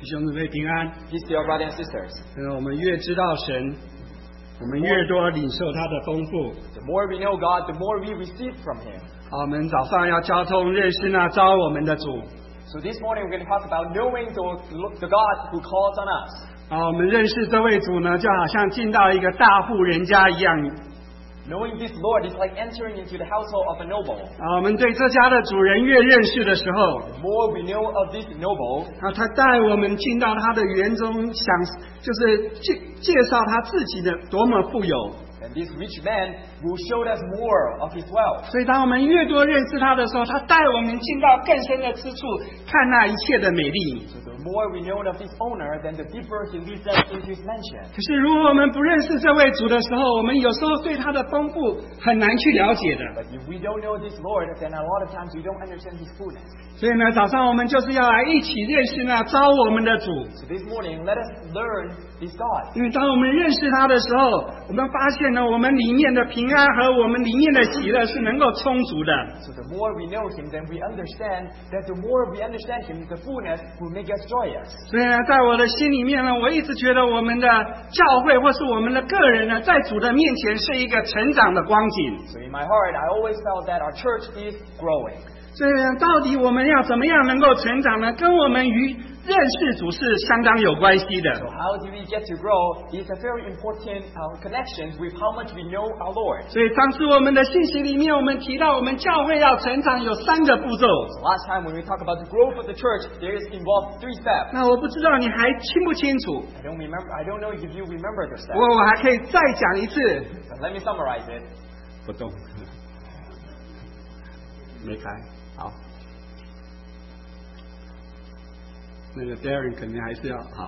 弟兄姊妹平安。 Peace to your brothers and sisters. 我们越知道神，我们越多领受他的丰富。 The more we know God, the more we receive from Him. 好，我们早上要交通认识那召我们的主。 So this morning we're going to talk about knowing the God who calls on us. 好，我们认识这位主呢，就好像进到一个大户人家一样。 Knowing this Lord is like entering into the household of a noble. 我们对这家的主人越认识的时候， The more we know of this noble, 他带我们进到他的园中，就是介绍他自己的多么富有。 and this rich man will show us more of his wealth. 所以当我们越多认识他的时候，他带我们进到更深的之处，看那一切的美丽。 So the more we know of his owner, then the deeper he leads us into his mansion. 可是如果我们不认识这位主的时候，我们有时候对他的丰富很难去了解的。 But if we don't know this Lord, then a lot of times we don't understand his fullness. 所以呢，早上我们就是要来一起认识那召我们的主。 So this morning, let us learn this God. 因为当我们认识他的时候，我们发现呢，我们里面的平安和我们里面的喜乐是能够充足的。 So the more we know him, then we understand that the more we understand him, the fullness will make us joyous. 所以呢，在我的心里面呢，我一直觉得我们的教会或是我们的个人呢，在主的面前是一个成长的光景。 So in my heart, I always felt that our church is growing. 所以呢，到底我们要怎么样能够成长呢？跟我们与认识主是相当有关系的。 So how do we get to grow is a very important connection with how much we know our Lord. 所以上次我们的信息里面，我们提到我们教会要成长有3个步骤。 So last time when we talk about the growth of the church, there is involved 3 steps. 那我不知道你还清不清楚？ I don't know if you remember the 不过 steps. 我还可以再讲一次。 So let me summarize it. 不动，没开。好，那个 Darren 肯定还是要好。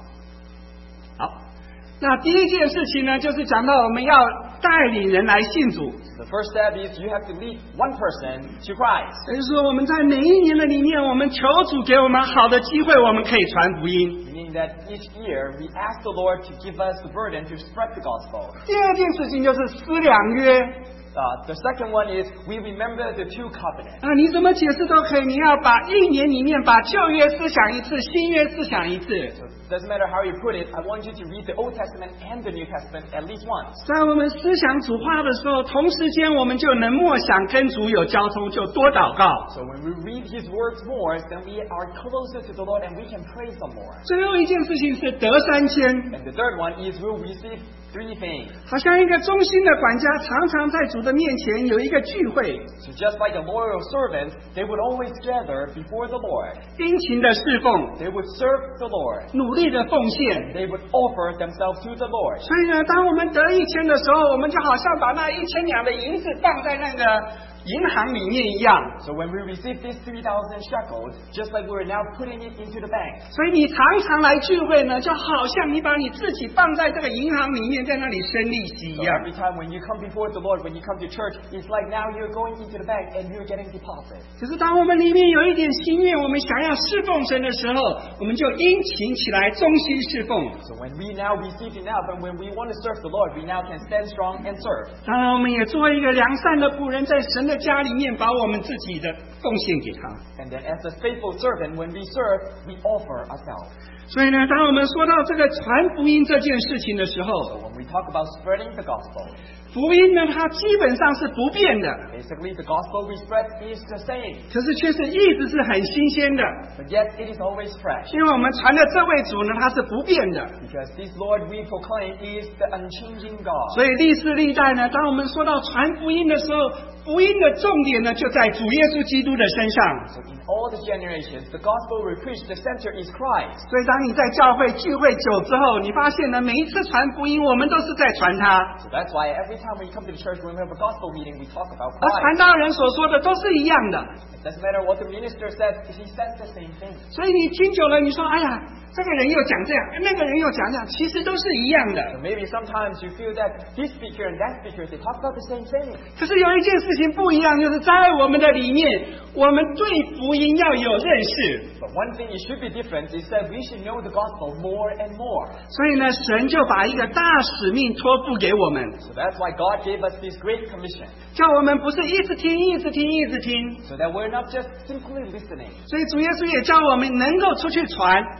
那第一件事情呢，就是讲到我们要带领人来信主。 The first step is you have to lead one person to Christ. 也就是说，我们在每一年的里面，我们求主给我们好的机会，我们可以传福音。 Meaning that each year we ask the Lord to give us the burden to spread the gospel. 第二件事情就是思量约。 The second one is we remember the 2 covenants. 你怎么解释都可以，你要把一年里面把旧约思想一次，新约思想一次。 So it doesn't matter how you put it, I want you to read the Old Testament and the New Testament at least once. 在我们思想主话的时候，同时间我们就能默想跟主有交通，就多祷告。 So when we read His words more, then we are closer to the Lord and we can praise Him more. 最后一件事情是得三千， And the third one is we'll receive 3 things. 好像一个忠心的管家，常常在主的面前有一个聚会， So just like a loyal servant, they would always gather before the Lord. 殷勤的侍奉， They would serve the Lord. 努力的奉献。 They would offer themselves to the Lord. 所以呢，当我们得1000的时候，我们就好像把那1000两的银子放在那个银行里面一样。 So when we receive these 3,000 shekels, just like we're now putting it into the bank. 所以你常常来聚会呢，就好像你把你自己放在这个银行里面，在那里生利息一 So 样。 every time when you come before the Lord, when you come to church, it's like now you're going into the bank and you're getting deposit. 可是当我们里面有一点心愿，我们想要侍奉神的时候，我们就殷勤起来，忠心侍奉。 So when we now receive enough and when we want to serve the Lord, we now can stand strong and serve. 当然，我们也做一个良善的仆人，在神的家里面，把我们自己的奉献给他。 And then as a faithful servant, when we serve, we offer ourselves. 所以呢，当我们说到这个传福音这件事情的时 So 候， when we talk about spreading the gospel, 福音呢，它基本上是不变的， basically the gospel we spread is the same, 可是却是一直是很新鲜的。 but yet it is always fresh. 因为我们传的这位主呢，他是不变的。 Because this Lord we proclaim is the unchanging God. 所以历世历代呢，当我们说到传福音的时候，福音的重点呢，就在主耶稣基督的身上。 So in all the generations, the gospel we preach, the center is Christ. 所以当你在教会聚会久之后，你发现呢，每一次传福音，我们都是在传他。 So that's why every time we come to the church, when we have a gospel meeting, we talk about 而传 Christ. 道人所说的都是一样的。 It doesn't matter what the minister says, he says the same thing. 所以你听久了，你说，哎呀，这个人又讲这样，那个人又讲这样，其实都是一样的。 So maybe sometimes you feel that this speaker and that speaker, they talk about the same thing. 可是有一件事情不一样，就是在我们的里面，我们对福音要有认识。 But one thing it should be different is that we should know the gospel more and more. 所以呢，神就把一个大使命托付给我们， So that's why God gave us this great commission. 叫我们不是一直听，一直听，一直听。 So that we're not just simply listening. 所以主耶稣也叫我们能够出去传， So that Christ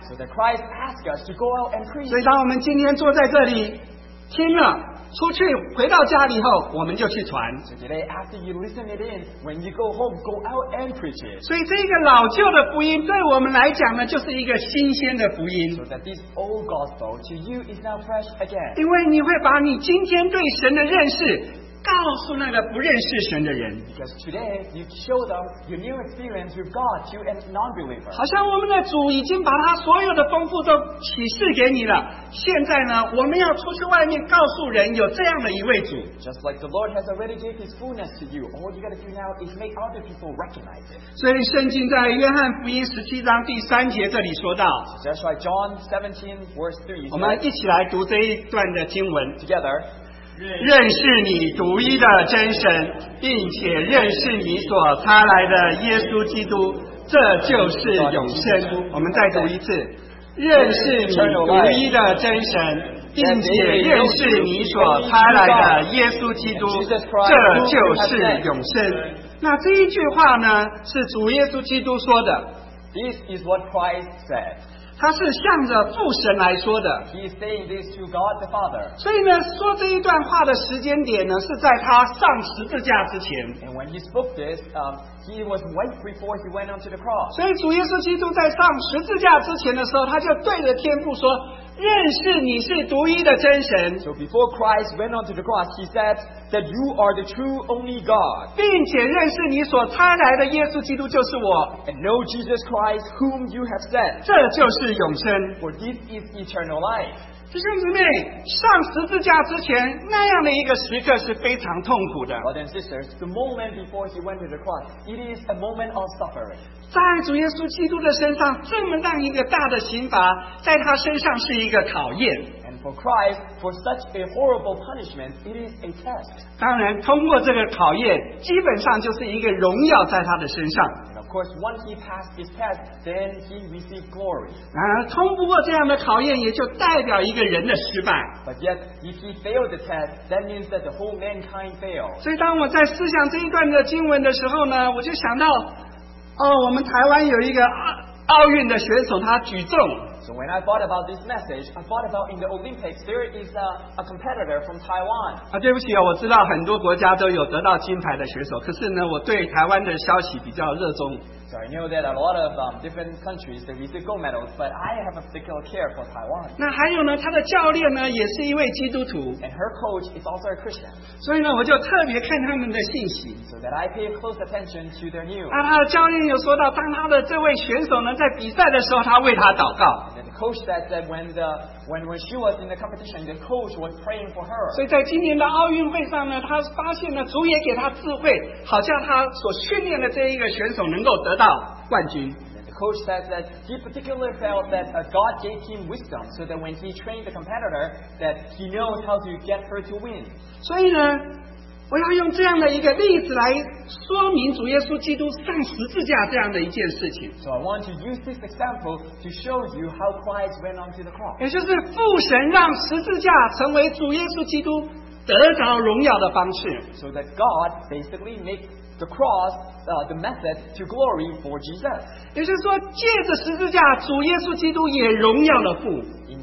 Christ asks us to go out and preach. 所以当我们今天坐在这里听了，出去回到家里后，我们就去传。 So today, after you listen it in, when you go home, go out and preach it. 所以这个老旧的福音对我们来讲呢，就是一个新鲜的福音。 So that this old gospel to you is now fresh again. 因为你会把你今天对神的认识告诉那个不认识神的人。 Because today, you show them your new experience with God to a non-believer. 好像我们的主已经把他所有的丰富都启示给你了。现在呢，我们要出去外面告诉人有这样的一位主。 Just like the Lord has already gave His fullness to you, all you got to do now is make other people recognize it. 所以圣经在约翰福音17章第3节这里说到， So that's why John 17 verse 3 我们一起来读这一段的经文。 together. 认识你独一的真神，并且认识你所差来的耶稣基督，这就是永生。我们再读一次，认识你独一的真神，并且认识你所差来的耶稣基督，这就是永生。那这一句话呢，是主耶稣基督说的， This is what Christ said. 他是向着父神来说的。 He is saying this to God the Father. 所以呢，说这一段话的时间点呢，是在他上十字架之前。 And when he spoke this, he was right before he went onto the cross. 所以主耶稣基督在上十字架之前的时候，他就对着天父说：“认识你是独一的真神， So before Christ went onto the cross, he said that you are the true only God. 并且认识你所差来的耶稣基督就是我， And know Jesus Christ whom you have sent. 这就是永生。” For this is eternal life. 弟兄姊妹，上十字架之前那样的一个时刻是非常痛苦的。 Brothers and sisters, the moment before he went to the cross, it is a moment of suffering. 在主耶稣基督的身上，这么大一个大的刑罚，在他身上是一个考验。 And for Christ, for such a horrible punishment, it is a test. 当然，通过这个考验，基本上就是一个荣耀在他的身上。 And of course, once he passed this test, then he received glory. 然而，通不过这样的考验，也就代表一个人的失败。 But yet, if he failed the test, that means that the whole mankind failed. 所以，当我在思想这一段的经文的时候呢，我就想到，我们台湾有一个奥运的选手，他举重。 So when I thought about this message, I thought about in the Olympics, there is a competitor from Taiwan. 对不起我知道很多国家都有得到金牌的选手，可是呢，我对台湾的消息比较热衷。 So I know that a lot of different countries they receive gold medals, but I have a particular care for Taiwan. 那还有呢，他的教练呢也是一位基督徒， And her coach is also a Christian. 所以呢，我就特别看他们的信息。 So that I pay close attention to their news. 他的教练有说到，当他的这位选手呢在比赛的时候，他为他祷告。 And the coach said that when she was in the competition, the coach was praying for her. 所以在今年的奥运会上呢，他发现呢，主也给他智慧，好像他所训练的这一个选手能够得到冠军。 And the coach says that he particularly felt that God gave him wisdom, so that when he trained the competitor, that he knows how to get her to win. 所以呢，我要用这样的一个例子来说明主耶稣基督上十字架这样的一件事情， So I want to use this example to show you how Christ went onto the cross. 也就是父神让十字架成为主耶稣基督得着荣耀的方式。 So that God basically made the cross the method to glory for Jesus. 也就是说，借着十字架，主耶稣基督也荣耀了父。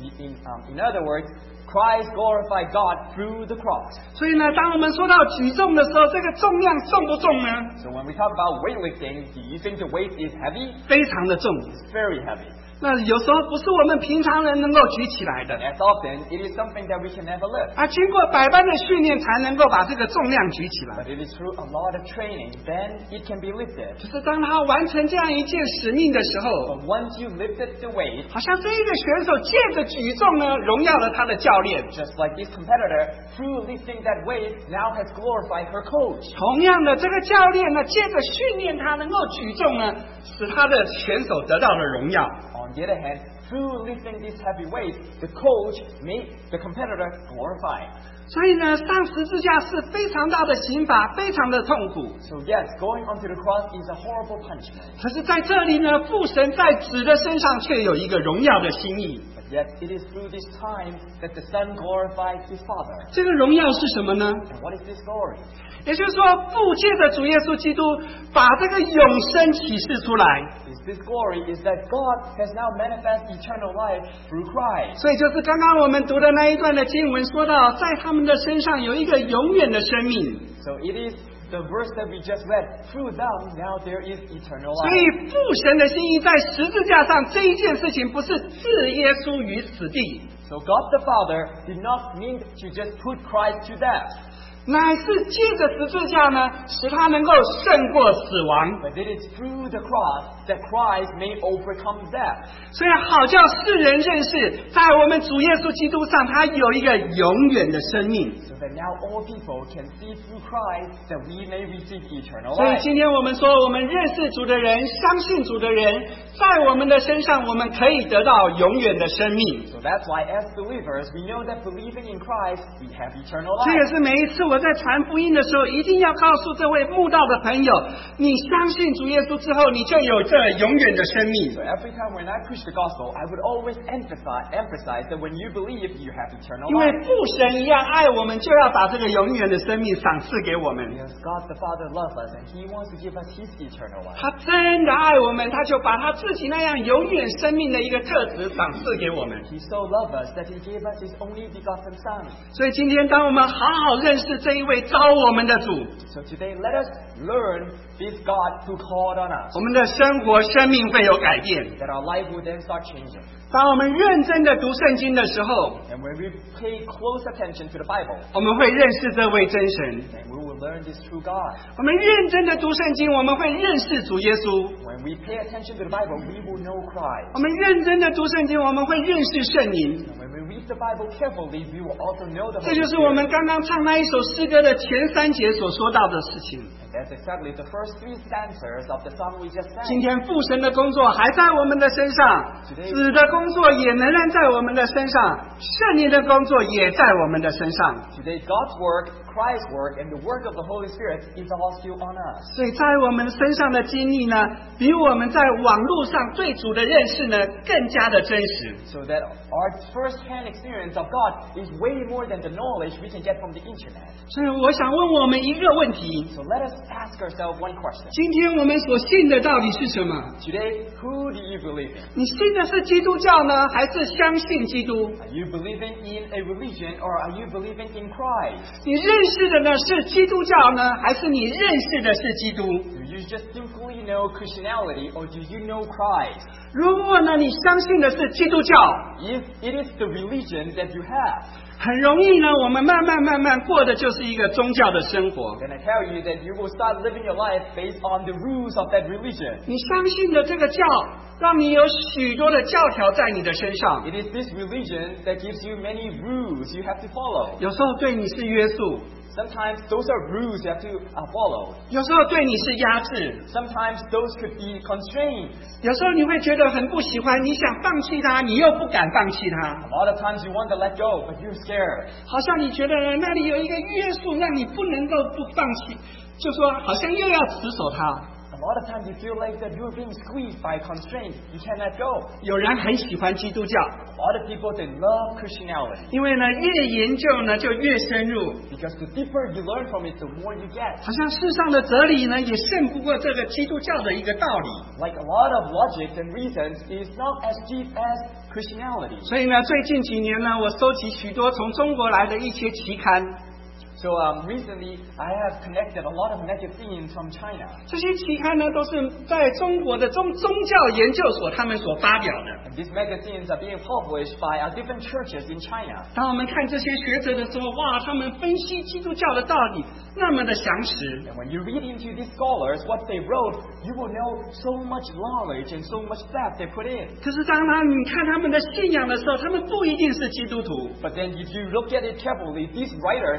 In other words, Christ glorified God through the cross. 所以呢，当我们说到举重的时候，这个重量重不重呢？ So when we talk about weightlifting, do you think the weight is heavy? 非常的重。 It's very heavy. 那有时候不是我们平常人能够举起来的， As often, it is something that we can never lift. 经过百般的训练才能够把这个重量举起来。 But it is through a lot of training, then it can be lifted. 可是当他完成这样一件使命的时候， But once you lifted the weight, 好像这一个选手借着举重呢，荣耀了他的教练。 just like this competitor, through lifting that weight, now has glorified her coach. 同样的，这个教练呢，借着训练他能够举重呢，使他的选手得到了荣耀。 On the other hand, through lifting this heavy weight, the coach made the competitor glorified. 所以呢，上十字架是非常大的刑罚，非常的痛苦。 So yes, going onto the cross is a horrible punishment. 可是在这里呢，父神在子的身上却有一个荣耀的心意。 But Yet it is through this time that the Son glorifies His Father. 这个荣耀是什么呢？ And what is this glory? 也就是说，父借着主耶稣基督把这个永生启示出来。 This glory is that God has now manifested eternal life through Christ. 所以就是刚刚我们读的那一段的经文说到，在他们的身上有一个永远的生命。 So it is the verse that we just read. Through them, now there is eternal 所 life. 以父神的心意在十字架上这一件事情，不是置耶稣于死地， So God the Father did not mean to just put Christ to death, 乃是借着十字架呢，使他能够胜过死亡。 but it is through the cross that Christ may overcome death. 所以好叫世人认识，在我们主耶稣基督上，他有一个永远的生命。 So that now all people can see through Christ that we may receive eternal 所以 life. 今天我们说，我们认识主的人，相信主的人，在我们的身上，我们可以得到永远的生命。 So that's why as believers, we know that believing in Christ, we have eternal 这也 life. 是每一次我在传福音的时候，一定要告诉这位慕道的朋友，你相信主耶稣之后，你就有这永远的生命 So。every time when I preach the gospel, I would always emphasize that when you believe, you have eternal 因为 life. 父神一样爱我们，就要把这个永远的生命赏赐给我们。 Because God the Father loves us and He wants to give us His eternal life. 他真的爱我们，他就把他自己那样永远生命的一个特质赏赐给我们。 He so loved us that He gave us His only begotten Son. 所以今天，当我们好好认识这一位招我们的主， So today, let us learn this God who called on us, 我们的生活生命会有改变。 that our life will then start changing. 当我们认真的读圣经的时候， And when we pay close attention to the Bible, 我们会认识这位真神。 then we will learn this true God. 我们认真的读圣经，我们会认识主耶稣。 When we pay attention to the Bible, we will know Christ. 我们认真的读圣经，我们会认识圣灵。 And when we read the Bible carefully, we will also know the 这 Holy 就是我 Spirit. 们刚刚唱那一首诗歌的前3节所说到的事情。 And that's exactly the first 3 stanzas of the song we just 今 sang. 天父神的工作还在我们的身上，子的工作也仍然在我们的身上，圣灵的工作也在我们的身上。 Today, God's work, Christ's work, and the work of the Holy Spirit is all still on us. 所以在我们身上的经历呢，比我们在网络上对主的认识呢更加的真实。 So that our first-hand experience of God is way more than the knowledge we can get from the internet. 所以我想问我们一个问题： So let us ask ourselves one question. 今天我们所信的到底是什么？ Today, who do you believe in? 你信的是基督教呢，还是相信基督？ Are you believing in a religion or are you believing in Christ? 你认识的呢是基督教呢，还是你认识的是基督？ Do you just simply know Christianity or do you know Christ? 如果呢你相信的是基督教， If it is the religion that you have, 很容易呢，我们慢慢过的就是一个宗教的生活。 then I tell you that you will start living your life based on the rules of that religion. 你相信的这个教，让你有许多的教条在你的身上， It is this religion that gives you many rules you have to follow. 有时候对你是约束， Sometimes those are rules you have to follow. 有时候对你是压制， Sometimes those could be constraints. 有时候你会觉得很不喜欢，你想放弃它，你又不敢放弃它， A lot of times you want to let go, but you're scared. 好像你觉得呢那里有一个约束，让你不能够不放弃，就说好像又要持守它。 A lot of times you feel like that you're being squeezed by constraints. You can't let go. 有人很喜欢基督教， A lot of people, they love Christianity 因为呢越研究呢就越深入， because the deeper you learn from it, the more you get. 好像世上的哲理呢也胜不过这个基督教的一个道理。 Like a lot of logic and reasons is not as deep as Christianity. 所以呢，最近几年呢，我收集许多从中国来的一些期刊， So recently, I have connected a lot of magazines from China. 这些期刊呢都是在中国的宗教研究所他们所发表的。 And these magazines are being published by different churches in China. 当我们看这些学者的时候，哇，他们分析基督教的道理那么的详实。 And when you read into these scholars, what they wrote, you will know so much knowledge and so much depth they put in. 可是当你看他们的信仰的时候，他们不一定是基督徒。 But then if you look at it carefully, these writers, they may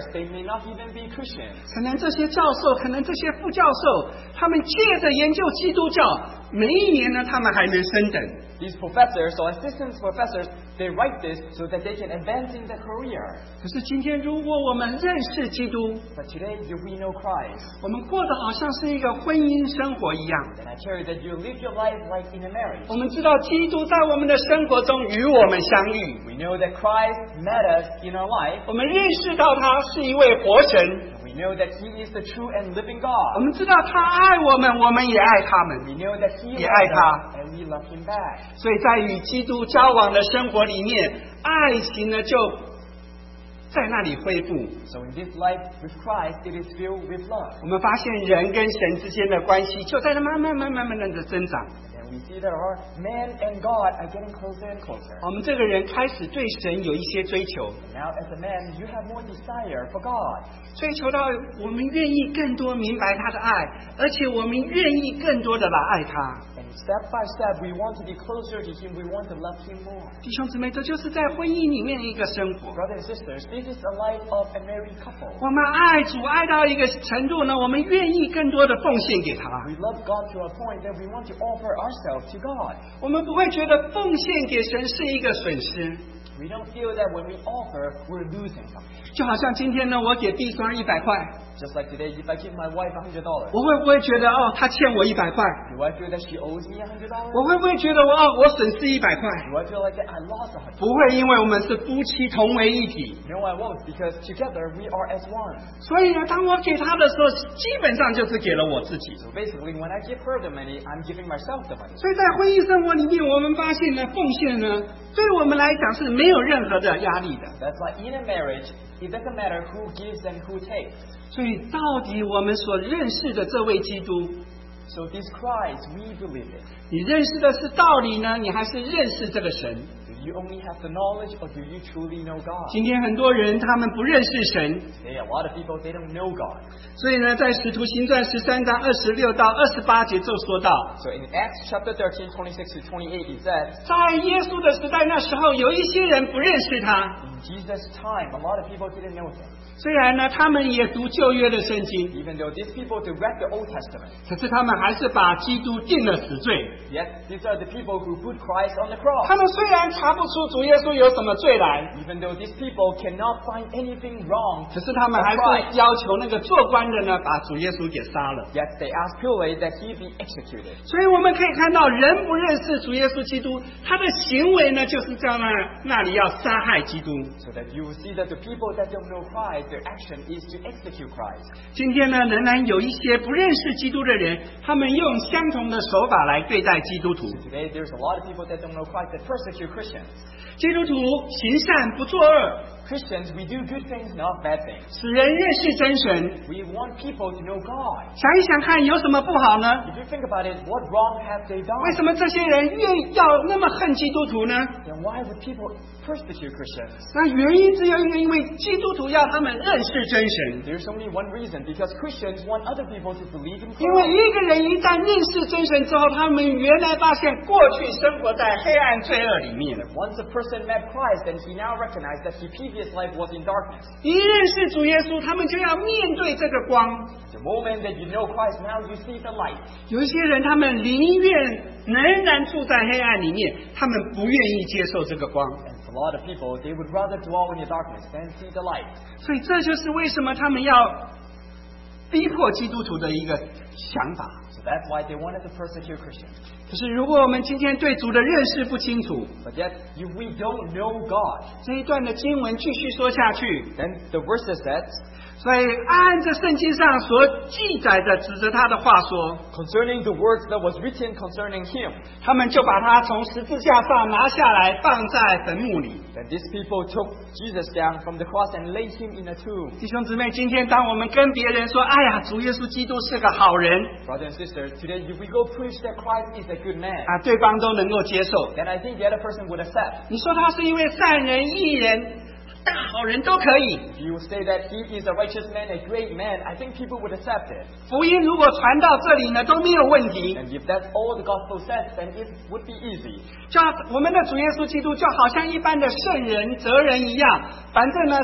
may not even be Christians. 可能这些教授，可能这些副教授，他们借着研究基督教，每一年呢，他们还能升等。 These professors or assistant professors, they write this so that they can advance in their career. 可是今天，如果我们认识基督， But today, if we know Christ, 我们过得好像是一个婚姻生活一样。 then I tell you that you live your life like in a marriage. 我们知道基督在我们的生活中与我们相遇， We know that Christ met us in our life. 我们认识到他是一位活神。 We know that He is the true and living 我 God. 们知道他爱我们，我们也爱他们。 We know that He 也爱 loves 他。 us and we love Him back. 所以在与基督交往的生活里面，爱情呢就在那里恢复。 So in this life with Christ, it is filled with love. 我们发现人跟神之间的关系就在那慢慢的增长。 And we see that our man and God are getting closer and closer. 我们这个人开始对神有一些追求， Now as a man, you have more desire for God. 追求到我们愿意更多明白他的爱，而且我们愿意更多的来爱他。 And step by step, we want to be closer to Him. We want to love Him more. 弟兄姊妹，这就是在婚姻里面的一个生活。 Brothers and sisters, this is a life of a married couple. 我们爱主爱到一个程度呢，我们愿意更多的奉献给他。 We love God to a point that we want to offer ourselves to God. 我们不会觉得奉献给神是一个损失。 We don't feel that when we offer, we're losing something. 就好像今天呢，我给弟兄100块， Just like today, if I give my wife $100, 我会不会觉得他欠我100块？ do I feel that she owes me $100? 我会不会觉得我损失100块？ Do I feel like that I lost $100? 不会，因为我们是夫妻同为一体。 No, I won't, because together we are as one. 所以呢，当我给他的时候，基本上就是给了我自己。 So basically, when I give her the money, I'm giving myself the money. 所以在婚姻生活里面，我们发现呢，奉献呢，对我们来讲是没有任何的压力的。 That's why in a marriage, it doesn't matter who gives and who takes. 所以，到底我们所认识的这位基督， So this Christ, we believe it. 你认识的是道理呢，你还是认识这个神？ Do you only have the knowledge, or do you truly know God? 今天很多人他们不认识神， Today, a lot of people, they don't know God. 所以呢，在使徒行传13章26到28节就说到， So in Acts chapter 13, 26 to 28, it says, 在耶稣的时代那时候，有一些人不认识他， in Jesus' time, a lot of people didn't know Him. 虽然呢，他们也读旧约的圣经， Even though these people, they read the Old Testament. 可是他们还是把基督定了死罪。 Yet, these are the people who put Christ on the cross. 他们虽然查不出主耶稣有什么罪来， Even though these people cannot find anything wrong, 可是他们还是要求那个做官的呢，把主耶稣给杀了。 yet they ask Pilate that He be executed. 所以我们可以看到，人不认识主耶稣基督，他的行为呢，就是在那里要杀害基督。 So that you will see that the people that don't know Christ, their action is to execute Christ. 今天呢，仍然有一些不认识基督的人，他们用相同的手法来对待基督徒。 Today, there's a lot of people that don't know Christ that persecute Christians. 基督徒行善不作恶， Christians, we do good things, not bad things. 使人认识真神。 We want people to know God. 想一想看，有什么不好呢？ If you think about it, what wrong have they 为 done? 什么这些人要那么恨基督徒呢？ Then why would people persecute Christians? 那原因只有一个，因为基督徒要他们认识真神。 There's only one reason, because Christians want other people to believe in 因为 Christ. 一个人一旦认识真神之后，他们原来发现过去生活在黑暗罪恶里面。 Once a person met Christ, then he now recognized that his previous life was in darkness. 一认识主耶稣，他们就要面对这个光。 The moment that you know Christ, now you see the light. 有一些人，他们宁愿仍然住在黑暗里面，他们不愿意接受这个光。 And for a lot of people, they would rather dwell in the darkness than see the light. 所以这就是为什么他们要逼迫基督徒的一个想法。 So that's why they wanted to persecute Christians. 可是如果我们今天对主的认识不清楚， But yet, if we don't know God, 这一段的经文继续说下去， then the verse says, 所以按着圣经上所记载的指着他的话说， concerning the words that was written concerning him, 他们就把他从十字架上拿下来，放在坟墓里。 that these people took Jesus down from the cross and laid him in a tomb. 弟兄姊妹，今天当我们跟别人说：“哎呀，主耶稣基督是个好人 Brothers and sisters, today if we go preach that Christ is a good man, ”， 对方都能够接受。 then I think the other person would accept. 你说他是一位善人、义人、大好人都可以。 If you say that he is a righteous man, a great man, I think people would accept it. 福音如果传到这里呢，都没有问题。 And if that's all the gospel says, then it would be easy. 就我们的主耶稣基督就好像一般的圣人、哲人一样，反正呢，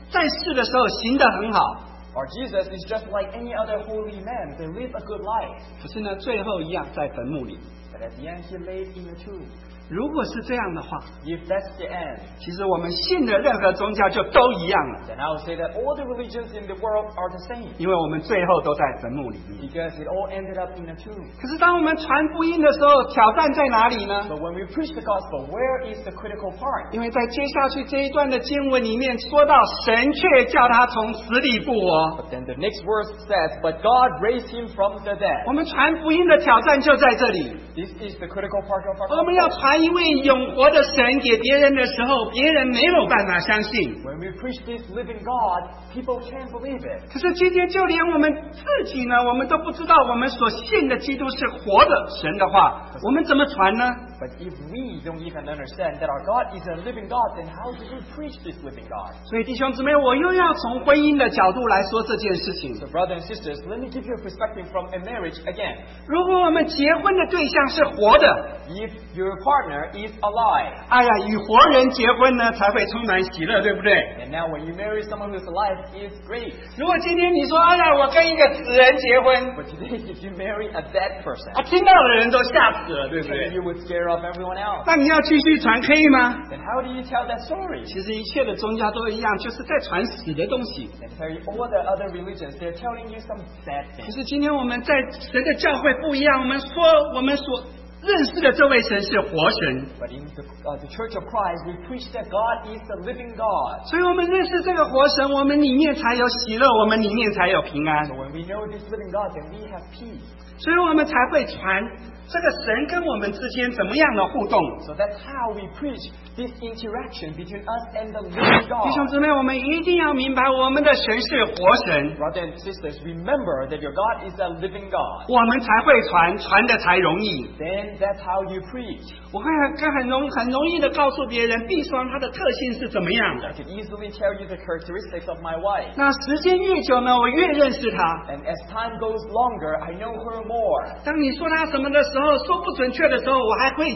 在世的时候行得很好， Or Jesus is just like any other holy man. They live a good life. 可是呢，最后一样在坟墓里。 But at the end, he laid in a tomb. 如果是这样的话， If that's the end, 其实我们信的任何宗教就都一样了， then I would say that all the religions in the world are the same. 因为我们最后都在坟墓里面。 Because it all ended up in a tomb. 可是当我们传福音的时候，挑战在哪里呢？ But when we preach the gospel, where is the critical part? 因为在接下去这一段的经文里面说到，神却叫他从死里复活。 But then the next verse says, But God raised him from the dead. 我们传福音的挑战就在这里。 This is the critical part of our 我们要 gospel. 传一位永活的神给别人的时候，别人没有办法相信。 When we preach this living God, people can't believe it. 可是今天就连我们自己呢，我们都不知道我们所信的基督是活的神的话，我们怎么传呢？ But if we don't even understand that our God is a living God, then how do we preach this living God? 所以弟兄姊妹，我又要从婚姻的角度来说这件事情。 So brothers and sisters, let me give you a perspective from a marriage again. 如果我们结婚的对象是活的， If your partner is alive, 哎呀，与活人结婚呢才会充满喜乐，对不对？ and now when you marry someone who's alive, it's great. 如果今天你说，哎呀，我跟一个死人结婚， But today, if you marry a dead person, 啊，听到的人都吓死了，对不 then 对？ you would scare off everyone else. 那你要继续传可以吗？ Then how do you tell that story? 其实一切的宗教都一样，就是在传死的东西。 And tell you all the other religions, they're telling you some bad 可 things. 是今天我们在神的教会不一样，我们说我们所认识的这位神是活神， But in the Church of Christ, we preach that God is the living God. 所以我们认识这个活神，我们里面才有喜乐，我们里面才有平安 So，when we know this living God, then we have peace. 所以我们才会传这个神跟我们之间怎么样的互动。 So that's how we preach this interaction between us and the living 弟兄 God. 姊妹，我们一定要明白，我们的神是活神， Brothers and sisters, remember that your God is a living God. 我们才会传，传的才容易。 Then that's how you preach. 我会很容易的告诉别人，碧霜它的特性是怎么样的 I。could easily tell you the characteristics of my wife. 那时间越久呢，我越认识她。 And as time goes longer, I know her more. 当你说她什么的时候，说不准确的时候，我还会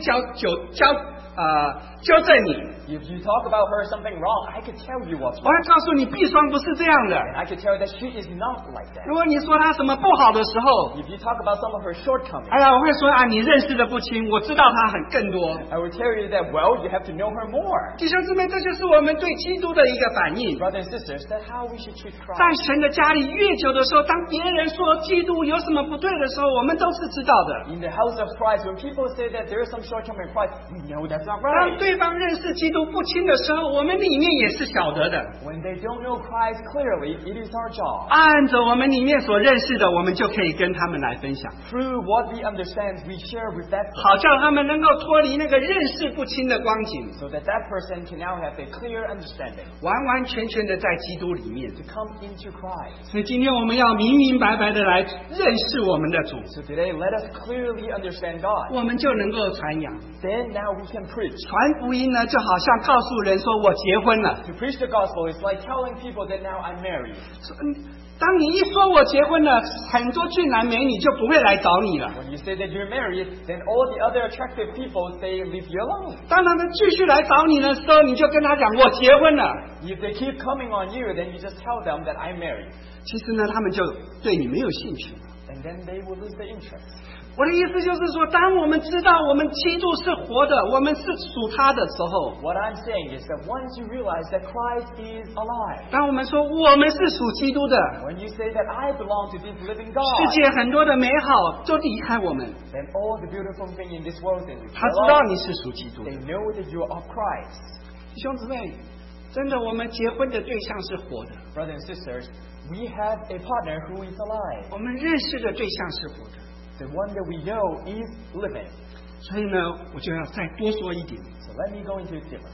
纠正你。 If you talk about her something wrong, I could tell you what's 我 wrong. 会告诉你，碧霜不是这样的。 And I could tell you that she is not like that. 如果你说她什么不好的时候， If you talk about some of her shortcomings, 哎呀，我会说啊，你认识的不清，我知道她更多。 I will tell you that, well, you have to know her more. 弟兄姊妹，这就是我们对基督的一个反应。 Brothers and sisters, that's how we should treat 在 Christ. 神的家里越久的时候，当别人说基督有什么不对的时候，我们都是知道的。 In the house of Christ, when people say that there is some shortcoming in Christ, we know that's not 当 right. 对方认识基督不清的时候，我们里面也是晓得的。 When they don't know Christ clearly, it is our job. 按着我们里面所认识的，我们就可以跟他们来分享， Through what we understand, we share with that 好 person, 叫他们能够脱离那个认识不清的光景， so that that person can now have a clear understanding 完完全全的在基督里面。 to come into Christ. 所以今天我们要明明白白的来认识我们的主， So today, let us clearly understand God. 我们就能够传扬。 Then now we can preach. 传福音呢，就好像告诉人说我结婚了。 To preach the gospel is like telling people that now I'm married. 当你一说我结婚了，很多俊男美女就不会来找你了。 When you say that you're married, then all the other attractive people say, leave you alone. 当他们继续来找你的时候，你就跟他讲我结婚了。 If they keep coming on you, then you just tell them that I'm married. 其实呢，他们就对你没有兴趣。 And then they will lose their interest. 我的意思就是说，当我们知道我们基督是活的，我们是属他的时候， What I'm saying is that once you realize that Christ is alive, 当我们说我们是属基督的， when you say that I belong to this living 世 God, 界很多的美好都离开我们。 then all the beautiful thing in this world is 他知道你是属基督的， they know that you are of Christ. 弟兄姊妹，真的，我们结婚的对象是活的， Brothers and sisters, we have a partner who is alive. 我们认识的对象是活的。 The one that we know is living. 所以呢，我就要再多说一点。 So let me go into it deeper.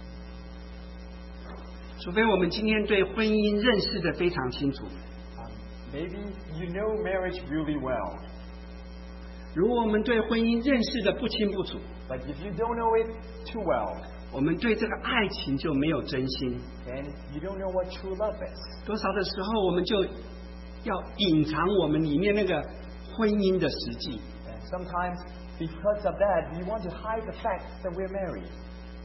除非我们今天对婚姻认识的非常清楚， Maybe you know marriage really well. 如果我们对婚姻认识的不清不楚， But if you don't know it too well, 我们对这个爱情就没有真心。 then you don't know what true love is. 多少的时候，我们就要隐藏我们里面那个婚姻的实际。 And sometimes, because of that, we want to hide the fact that we're married.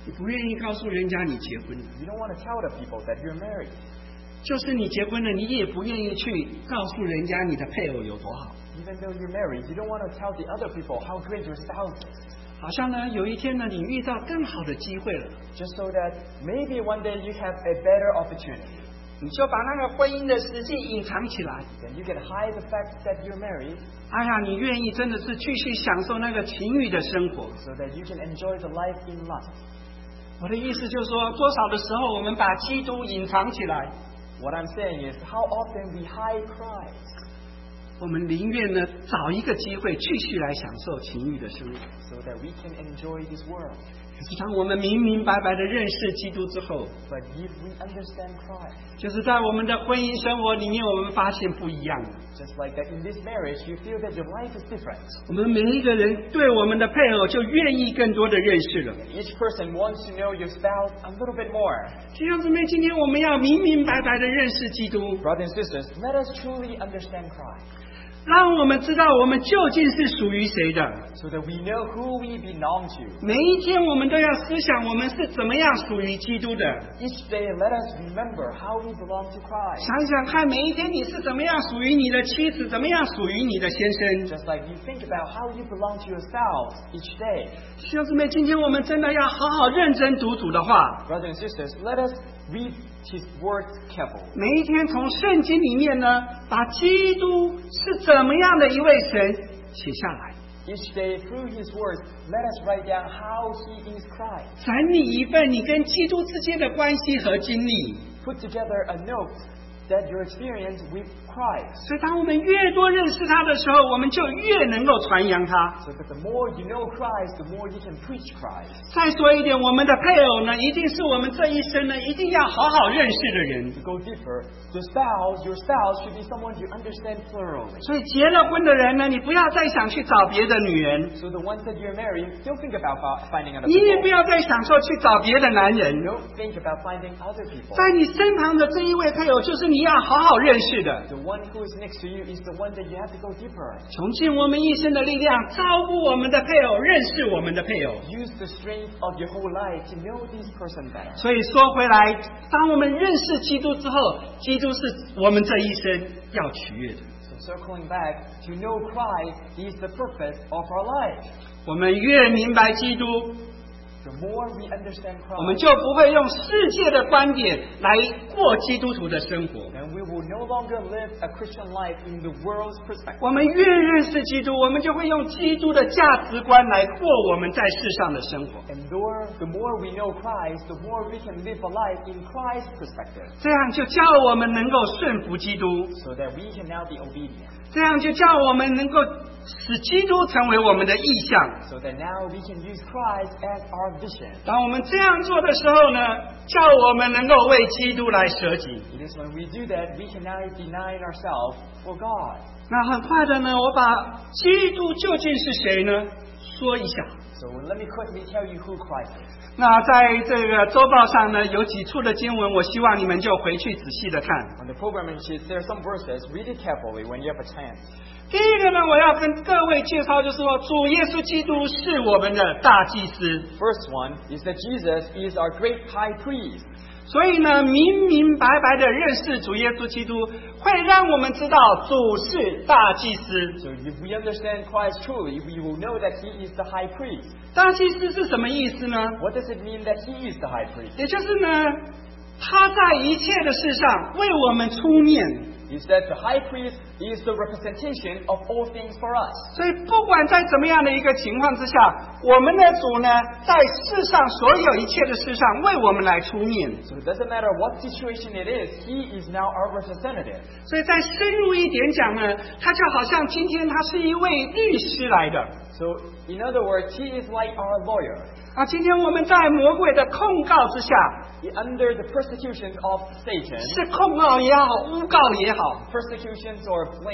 你不愿意告诉人家你结婚了， You don't want to tell the people that you're married. 就是你结婚了，你也不愿意去告诉人家你的配偶有多好。 Even though you're married, you don't want to tell the other people how great your spouse is. 好像呢，有一天呢，你遇到更好的机会了， Just so that maybe one day you have a better opportunity. 你就把那个婚姻的实际隐藏起来。 Then you can hide the fact that you're married 哎呀，你愿意真的是继续享受那个情欲的生活。 so that you can enjoy the life in lust. 我的意思就是说，多少的时候我们把基督隐藏起来， What I'm saying is how often we hide Christ 我们宁愿呢找一个机会继续来享受情欲的生活。 so that we can enjoy this world. 可是当我们明明白白的认识基督之后， But if we understand Christ, 就是在我们的婚姻生活里面，我们发现不一样了。 just like that in this marriage, you feel that your life is different. 我们每一个人对我们的配偶就愿意更多的认识了。 Each person wants to know your spouse a little bit more. 弟兄姊妹，今天我们要明明白白的认识基督， Brothers and sisters, let us truly understand Christ 让我们知道我们究竟是属于谁的。 so that we know who we belong to. 每一天我们都要思想我们是怎么样属于基督的。 Each day, let us remember how we belong to Christ. 想想看，每一天你是怎么样属于你的妻子，怎么样属于你的先生。 Just like you think about how you belong to your spouse each day. 弟兄姊妹，今天我们真的要好好认真读主的话， Brothers and sisters, let us read His words carefully. 每一天从圣经里面呢，把基督是怎么样的一位神写下来， Each day, through His words, let us write down how He is Christ. 整理一份你跟基督之间的关系和经历。 Put together a note that your experience with Christ. 所以，当我们越多认识他的时候，我们就越能够传扬他。 So that the more you know Christ, the more you can preach Christ. 再说一点，我们的配偶呢，一定是我们这一生呢，一定要好好认识的人。 To go deeper, your spouse should be someone you understand thoroughly. 所以，结了婚的人呢，你不要再想去找别的女人， So the ones that you're married, don't think about finding other 你也不 people. 要再想说去找别的男人。 Don't think about finding other people. 在你身旁的这一位配偶，就是你要好好认识的。 The one who is next to you is the one that you have to go deeper. 穷尽我们一生的力量，照顾我们的配偶，认识我们的配偶。 Use the strength of your whole life to know this person better. 所以说回来，当我们认识基督之后，基督是我们这一生要取悦的。 So circling back, to know Christ is the purpose of our life. 我们越明白基督， The more we understand 我们 Christ, 就不会用世界的观点来过基督徒的生活。 then we will no longer live a Christian life in the world's perspective. 我们越认识基督，我们就会用基督的价值观来过我们在世上的生活。 And the more we know Christ, the more we can live a life in Christ's perspective. 这样就叫我们能够顺服基督， So that we can now be obedient. 这样就叫我们能够使基督成为我们的意象。 So that now we can use Christ as our vision. 当我们这样做的时候呢，叫我们能够为基督来舍己。 It is when we do that, we can now deny ourselves for God. 那很快的呢，我把基督究竟是谁呢说一下。 So let me quickly tell you who Christ is. 那在这个周报上呢，有几处的经文，我希望你们就回去仔细的看。 On the programming sheet, there are some verses. Read it carefully when you have a chance. 第一个呢，我要跟各位介绍，就是说，主耶稣基督是我们的大祭司。 First one is that Jesus is our great high priest. 所以呢，明明白白的认识主耶稣基督，会让我们知道主是大祭司。 So if we understand Christ truly, we will know that He is the high priest. 大祭司是什么意思呢？ What does it mean that He is the high priest? 也就是呢，他在一切的事上为我们出面。 Is that the high priest is the representation of all things for us. 所以，不管在怎么样的一个情况之下，我们的主呢，在世上所有一切的事上为我们来出面。 So it doesn't matter what situation it is, He is now our representative. 所以，再深入一点讲呢，他就好像今天他是一位律师来的。 So in other words, He is like our lawyer. 今天我们在魔鬼的控告之下， Under the persecution of Satan, 是控告也好，诬告也好， persecutions or blame,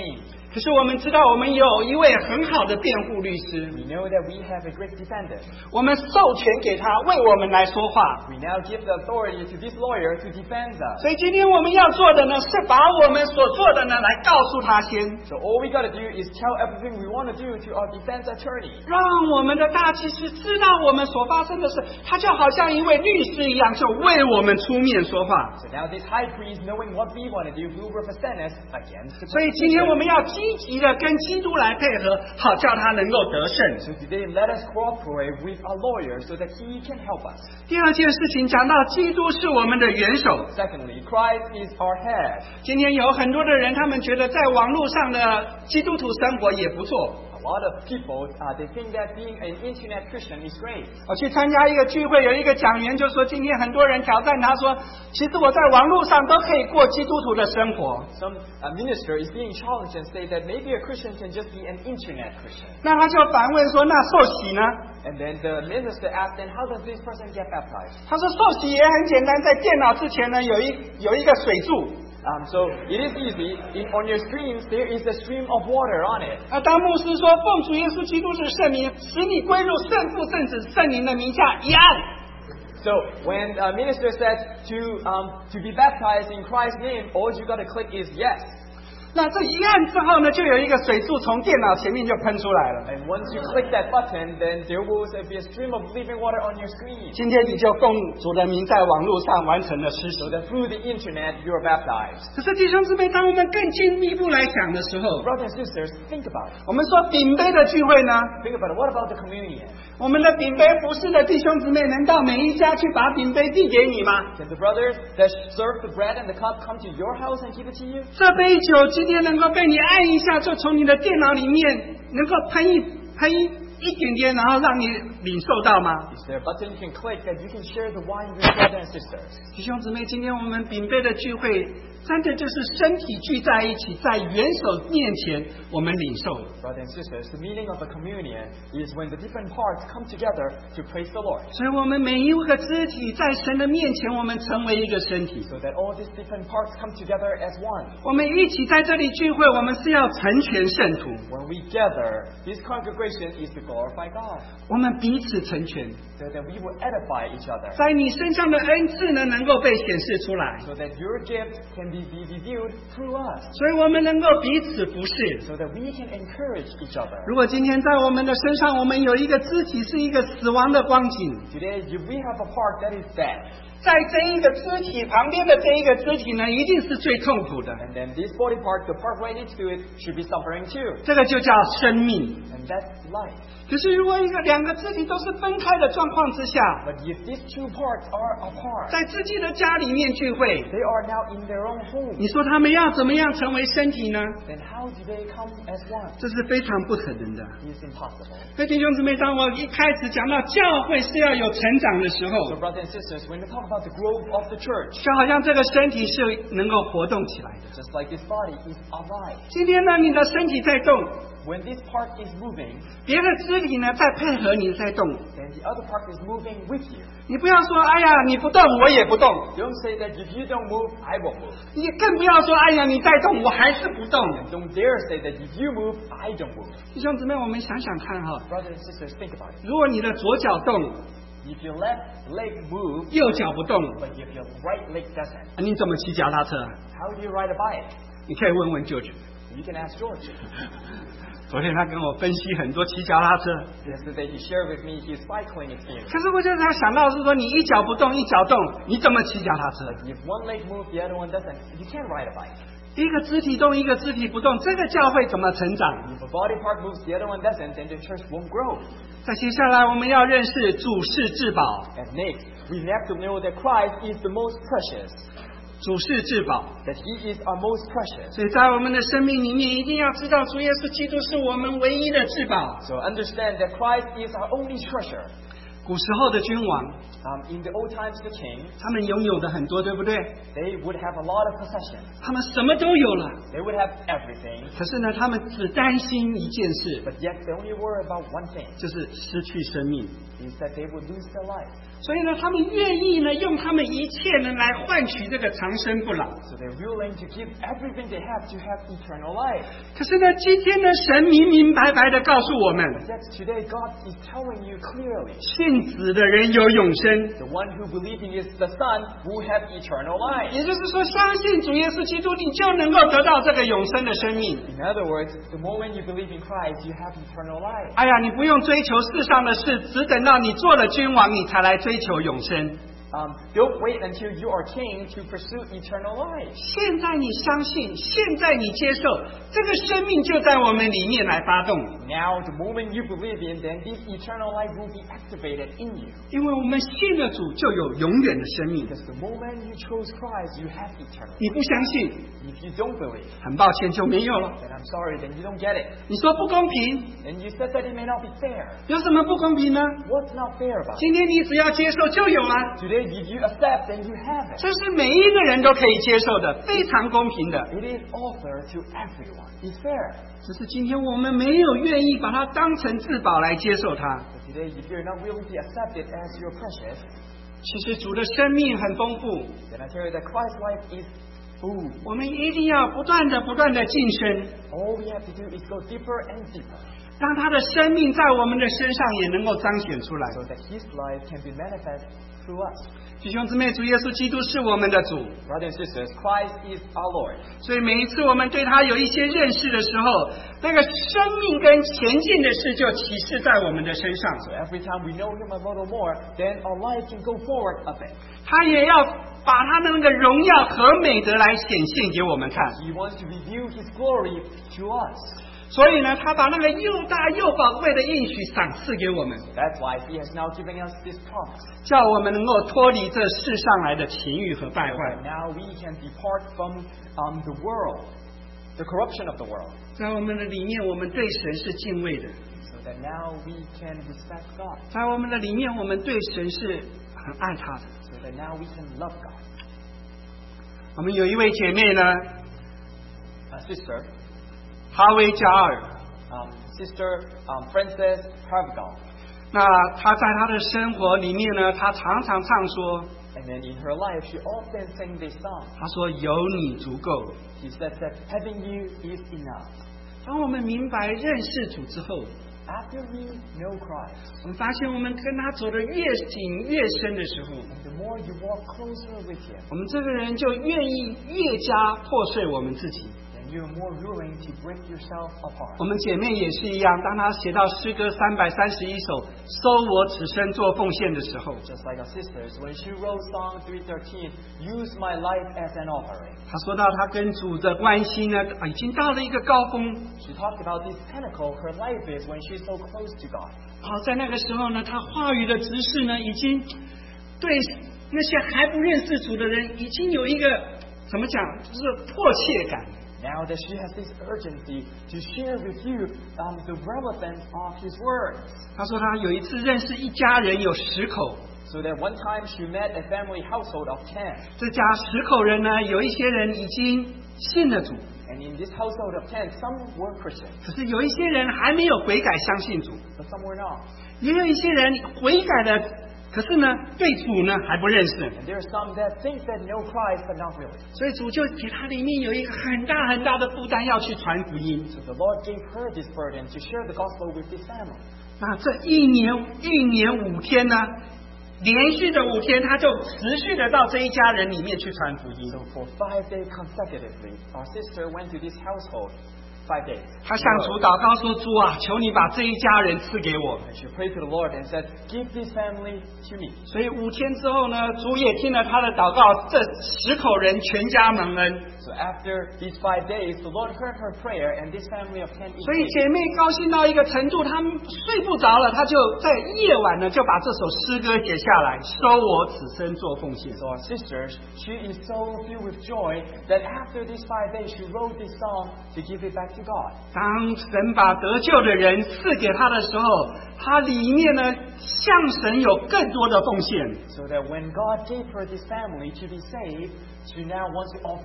可是我们知道，我们有一位很好的辩护律师， We know that we have a great defender. 我们授权给他为我们来说话。 We now give the authority to this lawyer to defend us. 所以今天我们要做的呢，是把我们所做的呢来告诉他先， So all we got to do is tell everything we want to do to our defense attorney. 让我们的大祭司知道我们所发生的事，他就好像一位律师一样，就为我们出面说话。 So now this high priest, knowing what we want to do, will represent us against the 所以今天我 prosecution. 们要积极的跟基督来配合，好叫他能够得胜。 So today, let us cooperate with our lawyer so that he can help us. 第二件事情讲到基督是我们的元首。 Secondly, Christ is our head. 今天有很多的人，他们觉得在网络上的基督徒生活也不错。 A lot of people, they think that being an internet Christian is great. 我去参加一个聚会，有一个讲员就说，今天很多人挑战他说，其实我在网络上都可以过基督徒的生活。 Some minister is being challenged and say that maybe a Christian can just be an internet Christian. 那他就反问说，那受洗呢？ And then the minister asked, then how does this person get baptized? 他说受洗也很简单，在电脑之前呢有一个水柱。 So it is easy. On your screens, there is a stream of water on it. 当牧师说奉主耶稣基督是圣名，使你归入圣父、圣子、圣灵的名下，一按。 So when a minister says to be baptized in Christ's name, all you got to click is yes. 那这一按之后呢，就有一个水柱从电脑前面就喷出来了。 And once you click that button, then there will be a stream of living water on your screen. 今天你就奉主的名在网络上完成了施洗。 So that through the internet, you are baptized. 可是弟兄姊妹，当我们更进一步来想的时候， Brothers and sisters, think about it. 我们说饼杯的聚会呢， Think about it. What about the communion? 我们的饼杯服侍的弟兄姊妹，能到每一家去把饼杯递给你吗？ Can the brothers that serve the bread and the cup come to your house and give it to you? 这杯酒今天能够被你按一下，就从你的电脑里面能够喷一点点，然后让你领受到吗？ Is there a button you can click that you can share the wine with your brothers and sisters? 弟兄姊妹，今天我们饼杯的聚会，真的就是身体聚在一起，在元首面前我们领受。 Brothers and sisters, the meaning of a communion is when the different parts come together to praise the Lord. 所以我们每一个肢体在神的面前，我们成为一个身体。 So that all these different parts come together as one. 我们一起在这里聚会，我们是要成全圣徒， When we gather, this congregation is to glorify God. 我们彼此成全， So that we will edify each other. 在你身上的恩赐呢，能够被显示出来， So that your gift can be revealed through us. 所以我们能够彼此服侍。 So that we can encourage each other. 如果今天在我们的身上，我们有一个肢体是一个死亡的光景， Today, if we have a part that is dead, 在这一个肢体旁边的这一个肢体呢，一定是最痛苦的， and then this body part, the part right next to it, should be suffering too. 这个就叫生命。 And that's life. 可是如果两个肢体都是分开的状况之下， But if these two parts are apart, 在自己的家里面聚会， they are now in their own home, 你说他们要怎么样成为身体呢？ then how do they come as one? 这是非常不可能的。 It is impossible. 所以弟兄姊妹，当我一开始讲到教会是要有成长的时 So 候， brothers and sisters, when we talk about the growth of the church, 就好像这个身体是能够活动起来的。 just like this body is alive. 今天呢，你的身体在动， When this part is moving, 别的肢体呢在配合你在动。 then the other part is moving with you. 你不要说，哎呀，你不动，我也不动； Don't say that if you don't move, I won't move. 你更不要说，哎呀，你在动，我还是不动。 And don't dare say that if you move, I don't move. 弟兄姊妹，我们想想看哈， Brothers and sisters, think about it. 如果你的左脚动， If your left leg moves, 右脚不动， but if your right leg doesn't, 你怎么骑脚踏车？ how do you ride a bike? 你可以问问舅舅。 You can ask George. 昨天他跟我分析很多骑脚踏车， Yesterday he shared with me his cycling experience. 可是我就在想到是说，你一脚不动，一脚动，你怎么骑脚踏车？ If one leg moves, the other one doesn't, you can't ride a bike. 一个肢体动，一个肢体不动，这个教会怎么成长？ If a body part moves, the other one doesn't, then the church won't grow. 在接下来我们要认识主是至宝， And next, we have to know that Christ is the most precious, 主是至宝。 that He is our most precious. 所以在我们的生命里面，一定要知道主耶稣基督是我们唯一的至宝。 So understand that Christ is our only treasure. 古时候的君王， In the old times, the king, 他们拥有的很多，对不对？ they would have a lot of possessions. 他们什么都有了， They would have everything, 可是呢，他们只担心一件事， but yet they only worry about one thing, 就是失去生命。 is that they would lose their life. 所以呢，他们愿意呢用他们一切呢来换取这个长生不老。 So they're willing to give everything they have to have eternal life. 可是呢，今天呢，神明明白白的告诉我们， Yet today God is telling you clearly, 信子的人有永生。 the one who believing is the Son will have eternal life. 也就是说，相信主耶稣基督，你就能够得到这个永生的生命。 In other words, the moment you believe in Christ, you have eternal life. 哎呀，你不用追求世上的事，只等到你做了君王，你才来追求永生。 Don't wait until you are king to pursue eternal life. 现在你相信，现在你接受，这个生命就在我们里面来发动。 Now, the moment you believe in, then this eternal life will be activated in you. 因为我们信了主，就有永远的生命。 Because the moment you chose Christ, you have eternal life. 你不相信， If you don't believe, 很抱歉就没有了。 then I'm sorry, then you don't get it. 你说不公平， And you said that it may not be fair. 有什么不公平呢？ What's not fair about it? 今天你只要接受就有了。 Today, if you accept, then you have it. 这是每一个人都可以接受的，非常公平的。 It is offered to everyone. It's fair. 只是今天我们没有愿意把它当成至宝来接受它。 But today, if you're not willing to accept it as your precious, 其实主的生命很丰富， then I tell you that Christ's life is full. 我们一定要不断的晋升， All we have to do is go deeper and deeper, 让他的生命在我们的身上也能够彰显出来。 so that His life can be manifest through us. 弟兄姊妹，主耶稣基督是我们的主， Brothers and sisters, Christ is our Lord. 所以每一次我们对他有一些认识的时候，那个生命跟前进的事就启示在我们的身上。 So every time we know Him a little more, then our life can go forward a bit. 他也要把他的那个荣耀和美德来显现给我们看。 He wants to reveal His glory to us. 所以呢，他把那个又大又宝贵的应许赏赐给我们， That's why He has now given us this promise. 叫我们能够脱离这世上来的情欲和败 So 坏 that。now we can depart from the world, the corruption of the world. 在我们的里面，我们对神是敬畏的； So that now we can respect God. 在我们的里面，我们对神是很爱他的。 So that now we can love God. 我们有一位姐妹呢， A sister, 哈维加尔， Sister Frances Harvigal. 那她在她的生活里面呢，她常常唱说， And then in her life, she often sang this song. 她说有你足够。 She said that having you is enough. 当我们明白认识主之后， After we know Christ, 我们发现我们跟他走得越紧越深的时候， and the more you walk closer with Him, 我们这个人就愿意越加破碎我们自己。 then you're more willing to break yourself apart. 我们姐妹也是一样，当她写到诗歌331首“收我此生做奉献”的时候， Just like our sisters, when she wrote Psalm 313, use my life as an offering. 她说到她跟主的关系呢，已经到了一个高峰。 She talked about this pinnacle her life is when she's so close to God. 好，在那个时候呢，她话语的执事呢，已经对那些还不认识主的人，已经有一个怎么讲，就是迫切感。 Now that she has this urgency to share with you the relevance of His words. 她说她有一次认识一家人有10口， So that one time she met a family household of 10. 这家10口人呢，有一些人已经信了主， And in this household of 10, some were Christians, 可是有一些人还没有悔改相信主， but some were not. 也有一些人悔改了，可是呢，对主呢还不认识。 And there are some that think that know Christ, but not really. 所以主就给他里面有一个很大很大的负担，要去传福音。 So the Lord gave her this burden to share the gospel with this family. 那这一年5天呢，连续的5天，他就持续的到这一家人里面去传福音。 So for 5 days consecutively, our sister went to this household 5 days. 他向主祷告说：“主啊，求你把这一家人赐给我。 And she prayed to the Lord and said, give this family to me. ” 所以5天之后呢，主也听了他的祷告，这10口人全家蒙恩。 So after these 5 days, the Lord heard her prayer, and this family of 10 each 所以 day. 姐妹高兴到一个程度，她们睡不着了，她就在夜晚呢就把这首诗歌写下来，收我此生做奉献。 So our sisters, she is so filled with joy that after these 5 days, she wrote this song to give it back to God. 当神把得救的人赐给他的时候，他里面呢向神有更多的奉献。 So that when God gave her this family to be saved, she now wants to offer herself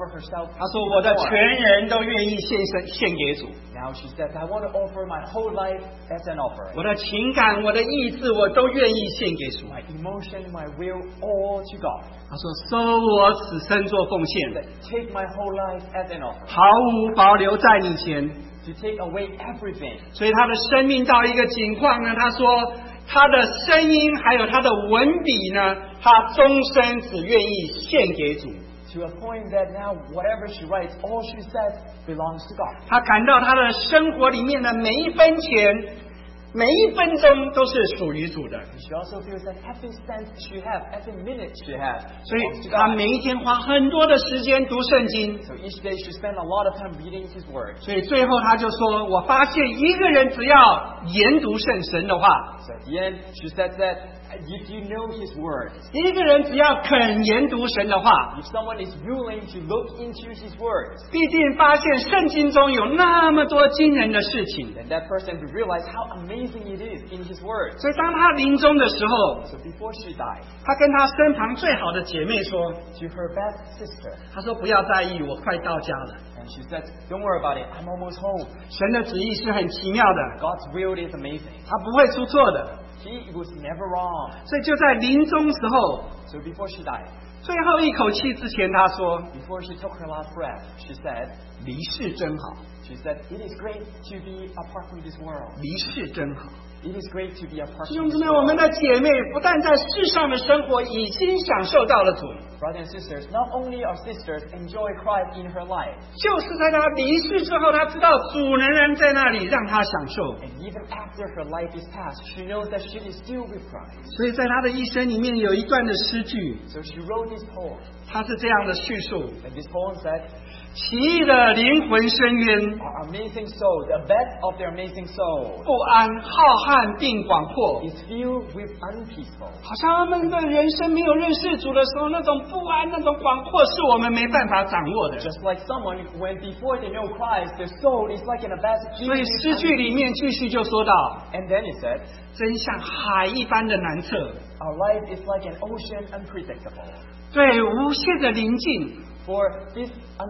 herself. 他说我的全人都愿意献给主， Now she says, I want to offer my whole life as an offering. 我的情感、我的意志，我都愿意献给主。 My emotion, my will, all to God. 他说收我此生做奉献， That take my whole life as an offering. 毫无保留在你前。 To take away everything. 所以他的生命到一个境况呢，他说他的声音还有他的文笔呢，他终身只愿意献给主。 To a point that now whatever she writes, all she says belongs to God. 他感到他的生活里面的每一分钱、每一分钟都是属于主的， She also feels that every cent she has, every minute she has, 所以 belongs to 他 God. 每一天花很多的时间读圣经。 So each day she spends a lot of time reading His Word. 所以最后他就说：“我发现一个人只要研读圣神的话， So at the end, she says that if you know His Word, 一个人只要肯研读神的话， if someone is willing to look into His Word, 必定发现圣经中有那么多惊人的事情。 then that person will realize how amazing it is in His Word. 所以当他临终的时候， So before she died, 他跟他身旁最好的姐妹说 to her best sister, 他说不要在意，我快到家了。 and she said, don't worry about it, I'm almost home. 神的旨意是很奇妙的， God's will is amazing. 他不会出错的。 He was never wrong. 所以就在临终时候， So before she died, 最后一口气之前，他说 before she took her last breath, she said, 离世真好， She said, it is great to be apart from this world. 离世真好。 It is great to be apart 弟 from 兄姊 this 妹，我们 world. 的姐妹不但在世上的生活已经享受到了主， Brothers and sisters, not only our sisters enjoy Christ in her life, 就是在她离世之后，她知道主仍然在那里让她享受。 and even after her life is past, she knows that she is still with Christ. 所以在她的一生里面有一段的诗句， So she wrote this poem. 她是这样的叙述： And this poem said, 奇异的灵魂深渊， Our amazing soul, the best of their amazing soul, 不安、浩瀚并广阔， is filled with unpeaceful. 好像他们的人生没有认识主的时候，那种不安、那种广阔，是我们没办法掌握的。 Just like someone, when before they know Christ, their soul is like in a basket. 所以诗句里面继续就说到， And then it said, 真像海一般的难测， Our life is like an ocean unpredictable. 对无限的宁静 For this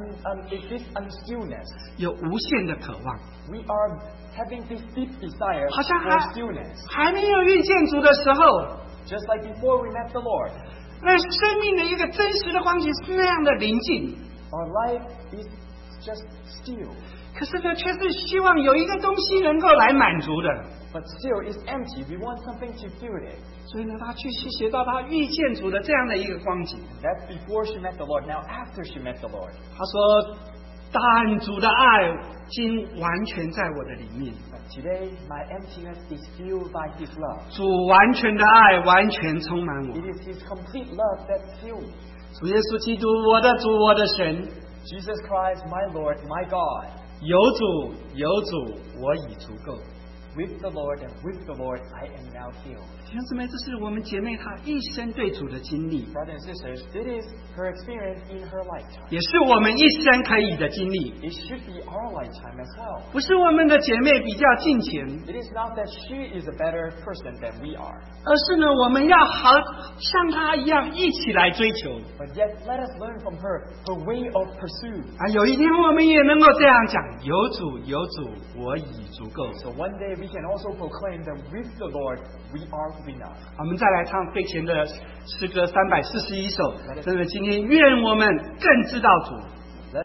unstillness, 有无限的渴望。 we are having this deep desire 好像 for stillness. 还没有遇见主的时候， Just like before we met the Lord, 那生命的一个真实的光景是那样的宁静， our life is just still. 可是呢，却是希望有一个东西能够来满足的。 But still, it's empty. We want something to fill it. 所以呢，他继续写到他遇见主的这样的一个光景。 That's before she met the Lord. Now, after she met the Lord, 他说：“但主的爱今完全在我的里面， but today my emptiness is filled by His love. 主完全的爱完全充满我。 It is His complete love that fills me. 主耶稣基督，我的主，我的神， Jesus Christ, my Lord, my God. 有主有主，我已足够。” With the Lord and with the Lord, I am now filled. 弟兄姊妹，这是我们姐妹她一生对主的经历， Brothers and sisters, this is her experience in her lifetime. 也是我们一生可以的经历。 It should be our lifetime as well. 不是我们的姐妹比较近前， It is not that she is a better person than we are, 而是呢，我们要像她一样一起来追求。 but yet let us learn from her way of pursuit. 有一天我们也能够这样讲：有主有主，我已足够。 So one day we can also proclaim that with the Lord we are enough. 我们再来唱费前的诗歌341首，真的今天愿我们更知道主。